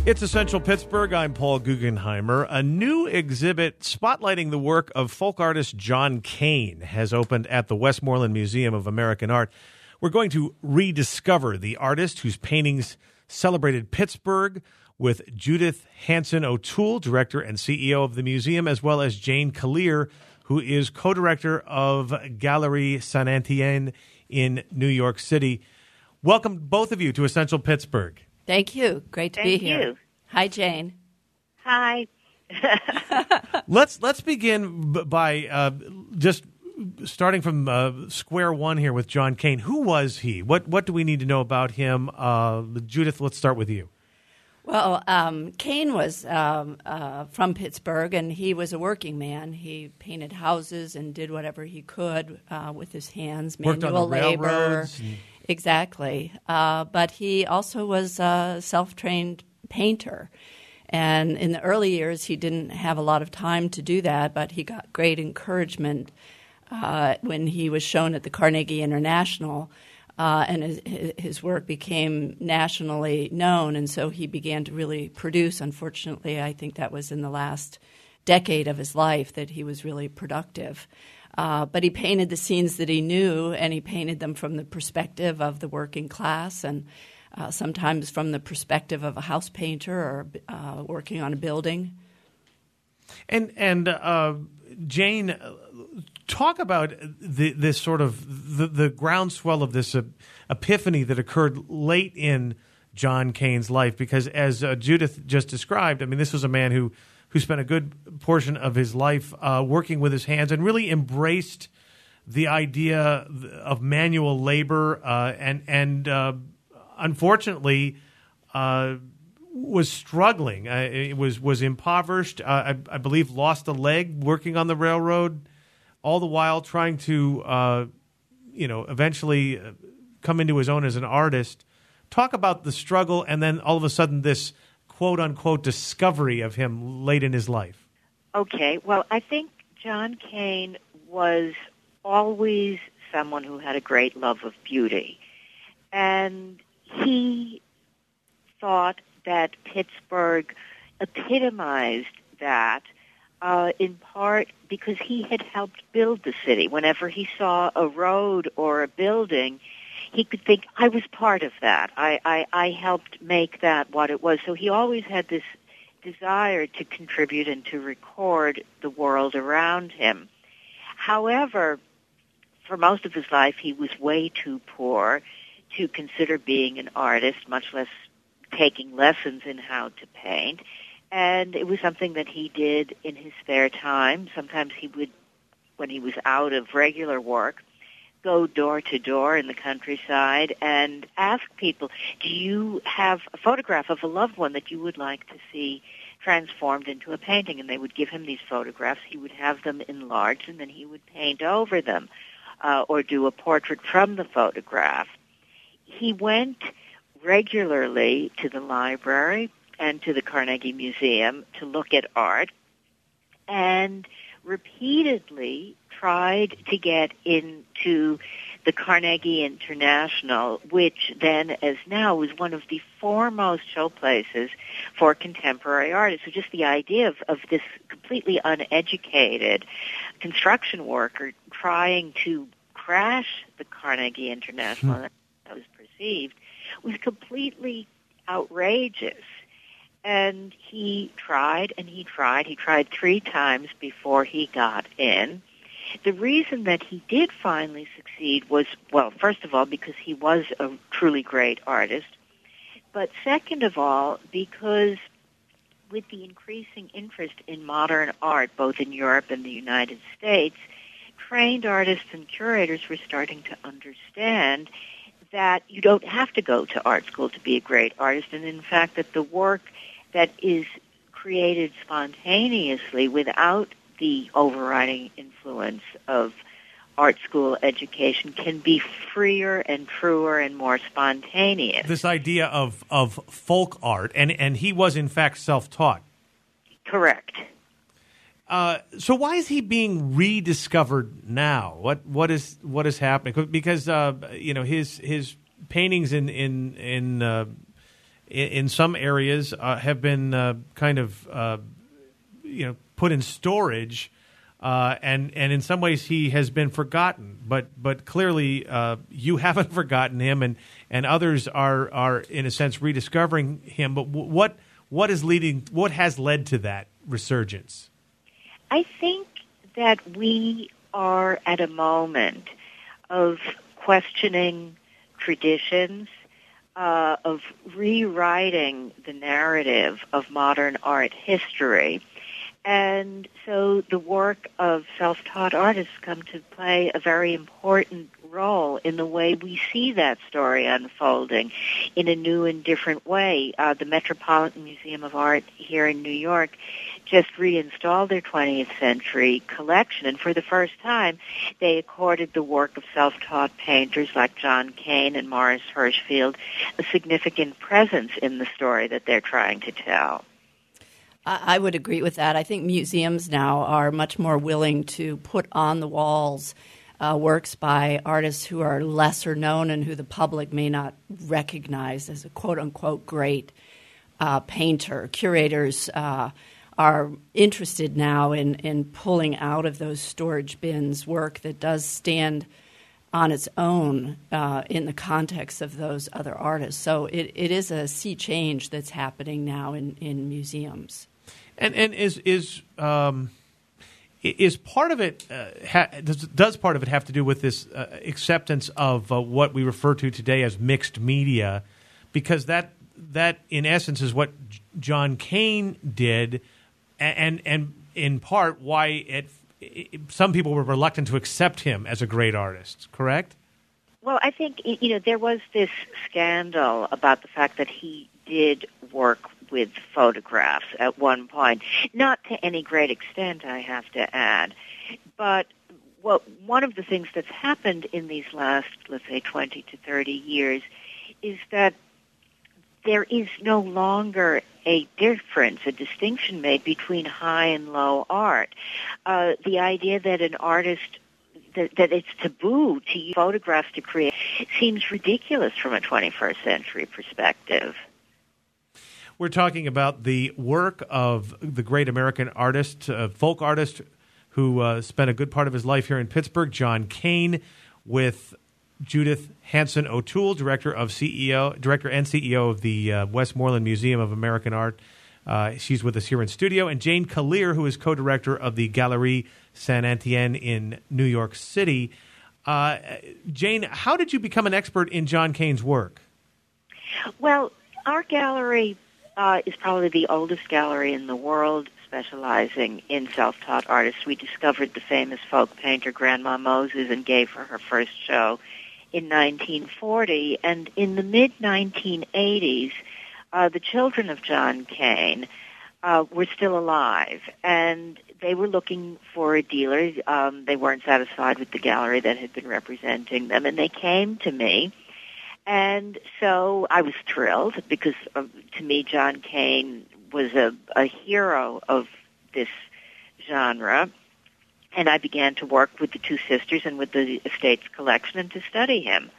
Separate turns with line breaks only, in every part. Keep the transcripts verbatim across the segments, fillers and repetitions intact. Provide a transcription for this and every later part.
It's Essential Pittsburgh. I'm Paul Guggenheimer. A new exhibit spotlighting the work of folk artist John Kane has opened at the Westmoreland Museum of American Art. We're going to rediscover the artist whose paintings celebrated Pittsburgh with Judith Hanson O'Toole, director and C E O of the museum, as well as Jane Collier, who is co-director of Galerie Saint-Étienne in New York City. Welcome, both of you, to Essential Pittsburgh.
Thank you. Great to
Thank
be here.
you.
Hi, Jane.
Hi.
let's let's begin b- by uh, just starting from uh, square one here with John Kane. Who was he? What what do we need to know about him? Uh, Judith, let's start with you.
Well, um, Kane was um, uh, from Pittsburgh, and he was a working man. He painted houses and did whatever he could uh, with his hands,
Worked
manual
on the
labor.
railroads and-
Exactly. Uh, but he also was a self-trained painter. And in the early years, he didn't have a lot of time to do that, but he got great encouragement uh, when he was shown at the Carnegie International, uh, and his, his work became nationally known, and so he began to really produce. Unfortunately, I think that was in the last decade of his life that he was really productive. Uh, but he painted the scenes that he knew, and he painted them from the perspective of the working class, and uh, sometimes from the perspective of a house painter or uh, working on a building.
And and uh, Jane, talk about the, this sort of the, the groundswell of this uh, epiphany that occurred late in John Kane's life, because as uh, Judith just described, I mean, this was a man who. who spent a good portion of his life uh, working with his hands and really embraced the idea of manual labor uh, and, and uh, unfortunately uh, was struggling. Uh, it was, was impoverished, uh, I, I believe lost a leg working on the railroad, all the while trying to, uh, you know, eventually come into his own as an artist. Talk about the struggle and then all of a sudden this quote-unquote discovery of him late in his life.
Okay, well, I think John Kane was always someone who had a great love of beauty. And he thought that Pittsburgh epitomized that uh, in part because he had helped build the city. Whenever he saw a road or a building, he could think, I was part of that. I, I, I helped make that what it was. So he always had this desire to contribute and to record the world around him. However, for most of his life, he was way too poor to consider being an artist, much less taking lessons in how to paint. And it was something that he did in his spare time. Sometimes he would, when he was out of regular work, go door to door in the countryside and ask people, do you have a photograph of a loved one that you would like to see transformed into a painting? And they would give him these photographs. He would have them enlarged, and then he would paint over them uh, or do a portrait from the photograph. He went regularly to the library and to the Carnegie Museum to look at art, and repeatedly tried to get into the Carnegie International, which then, as now, was one of the foremost showplaces for contemporary artists. So just the idea of, of this completely uneducated construction worker trying to crash the Carnegie International, hmm. that was perceived, was completely outrageous. And he tried and he tried. He tried three times before he got in. The reason that he did finally succeed was, well, first of all, because he was a truly great artist. But second of all, because with the increasing interest in modern art, both in Europe and the United States, trained artists and curators were starting to understand that you don't have to go to art school to be a great artist, and in fact that the work that is created spontaneously without the overriding influence of art school education can be freer and truer and more spontaneous.
This idea of, of folk art, and, and he was in fact self-taught.
Correct.
Uh, so why is he being rediscovered now? What what is what is happening? Because uh, you know his his paintings in in in uh, in, in some areas uh, have been uh, kind of uh, you know put in storage, uh, and and in some ways he has been forgotten. But but clearly uh, you haven't forgotten him, and, and others are are in a sense rediscovering him. But w- what what is leading? What has led to that resurgence?
I think that we are at a moment of questioning traditions, uh, of rewriting the narrative of modern art history. And so the work of self-taught artists come to play a very important role in the way we see that story unfolding in a new and different way. Uh, the Metropolitan Museum of Art here in New York just reinstalled their twentieth century collection, and for the first time they accorded the work of self-taught painters like John Kane and Morris Hirschfield a significant presence in the story that they're trying to tell.
I would agree with that. I think museums now are much more willing to put on the walls uh, works by artists who are lesser known and who the public may not recognize as a quote-unquote great uh, painter. Curators uh, are interested now in, in pulling out of those storage bins work that does stand on its own uh, in the context of those other artists. So it, it is a sea change that's happening now in, in museums.
And and is is um, is part of it uh, ha, does, does part of it have to do with this uh, acceptance of uh, what we refer to today as mixed media, because that that in essence is what John Kane did, and and in part why it, it some people were reluctant to accept him as a great artist. Correct?
Well, I think you know there was this scandal about the fact that he did work with photographs at one point, not to any great extent, I have to add. But well, one of the things that's happened in these last, let's say, twenty to thirty years is that there is no longer a difference, a distinction made between high and low art. Uh, the idea that an artist That, that it's taboo to use photographs to create seems ridiculous from a twenty-first century perspective.
We're talking about the work of the great American artist, uh, folk artist, who uh, spent a good part of his life here in Pittsburgh, John Kane, with Judith Hanson O'Toole, director of C E O, director and C E O of the uh, Westmoreland Museum of American Art. Uh, she's with us here in studio, and Jane Collier, who is co-director of the Galerie Saint-Étienne in New York City. Uh, Jane, how did you become an expert in John Kane's work?
Well, our gallery uh, is probably the oldest gallery in the world specializing in self-taught artists. We discovered the famous folk painter Grandma Moses and gave her her first show in nineteen forty. And in the mid nineteen eighties, uh, the children of John Kane uh, were still alive, and they were looking for a dealer. Um, they weren't satisfied with the gallery that had been representing them, and they came to me. And so I was thrilled because, uh, to me, John Kane was a, a hero of this genre. And I began to work with the two sisters and with the estate's collection and to study him.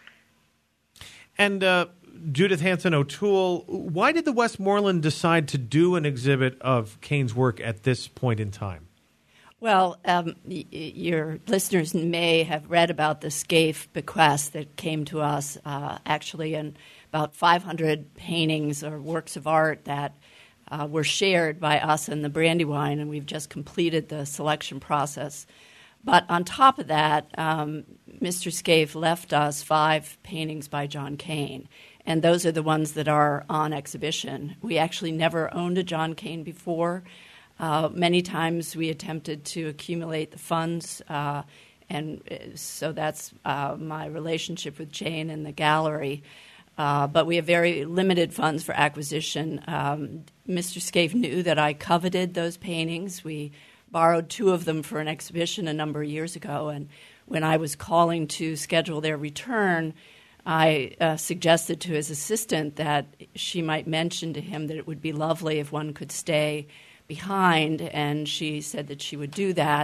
And uh, Judith Hanson O'Toole, why did the Westmoreland decide to do an exhibit of Kane's work at this point in time?
Well, um, y- your listeners may have read about the Scaife bequest that came to us, uh, actually, in about five hundred paintings or works of art that uh, were shared by us and the Brandywine, and we've just completed the selection process. But on top of that, um, Mister Scaife left us five paintings by John Kane, and those are the ones that are on exhibition. We actually never owned a John Kane before. Uh, many times we attempted to accumulate the funds, uh, and so that's uh, my relationship with Jane and the gallery. Uh, but we have very limited funds for acquisition. Um, Mister Scaife knew that I coveted those paintings. We borrowed two of them for an exhibition a number of years ago, and when I was calling to schedule their return, I uh, suggested to his assistant that she might mention to him that it would be lovely if one could stay behind, and she said that she would do that.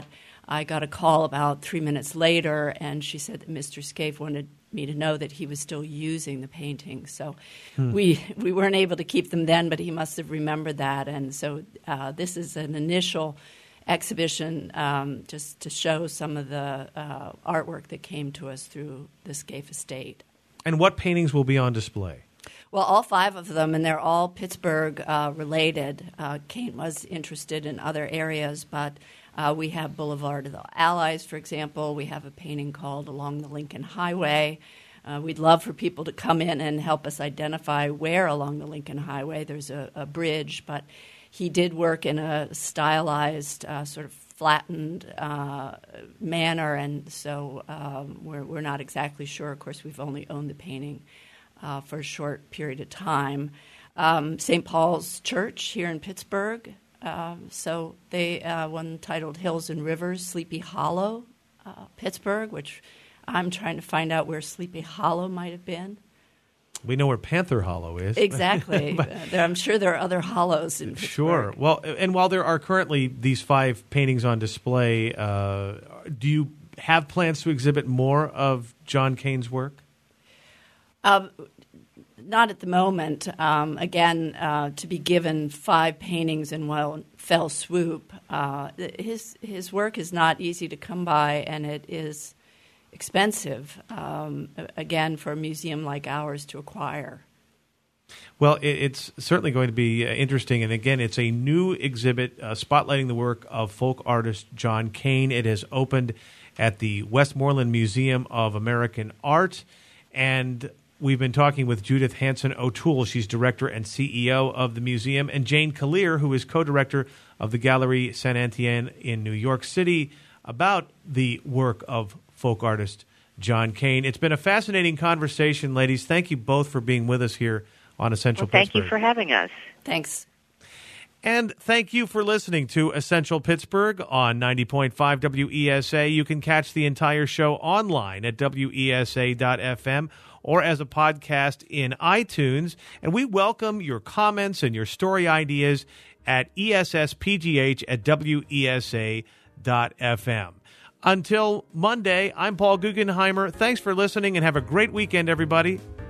I got a call about three minutes later, and she said that Mister Scaife wanted me to know that he was still using the paintings. So hmm. we we weren't able to keep them then, but he must have remembered that. And so uh, this is an initial exhibition um, just to show some of the uh, artwork that came to us through the Scaife estate.
And what paintings will be on display?
Well, all five of them, and they're all Pittsburgh uh, related. Uh, Cain was interested in other areas, but Uh, we have Boulevard of the Allies, for example. We have a painting called Along the Lincoln Highway. Uh, we'd love for people to come in and help us identify where along the Lincoln Highway. There's a, a bridge, but he did work in a stylized, uh, sort of flattened uh, manner, and so um, we're, we're not exactly sure. Of course, we've only owned the painting uh, for a short period of time. Um, Saint Paul's Church here in Pittsburgh. Uh, so they uh, one titled Hills and Rivers, Sleepy Hollow, uh, Pittsburgh, which I'm trying to find out where Sleepy Hollow might have been.
We know where Panther Hollow is.
Exactly. but, uh, there, I'm sure there are other hollows in Pittsburgh.
Sure. Well, and while there are currently these five paintings on display, uh, do you have plans to exhibit more of John Cain's work?
Um, Not at the moment. Um, again, uh, to be given five paintings in one fell swoop, uh, his his work is not easy to come by, and it is expensive, um, again, for a museum like ours to acquire.
Well, it, it's certainly going to be uh, interesting. And again, it's a new exhibit uh, spotlighting the work of folk artist John Cain. It has opened at the Westmoreland Museum of American Art, and we've been talking with Judith Hanson O'Toole. She's director and C E O of the museum, and Jane Collier, who is co-director of the Galerie Saint-Étienne in New York City, about the work of folk artist John Cain. It's been a fascinating conversation, ladies. Thank you both for being with us here on Essential
well, thank
Pittsburgh.
Thank you for having us.
Thanks.
And thank you for listening to Essential Pittsburgh on ninety point five W E S A. You can catch the entire show online at W E S A dot F M or as a podcast in iTunes. And we welcome your comments and your story ideas at E S S P G H at W E S A dot F M. Until Monday, I'm Paul Guggenheimer. Thanks for listening and have a great weekend, everybody.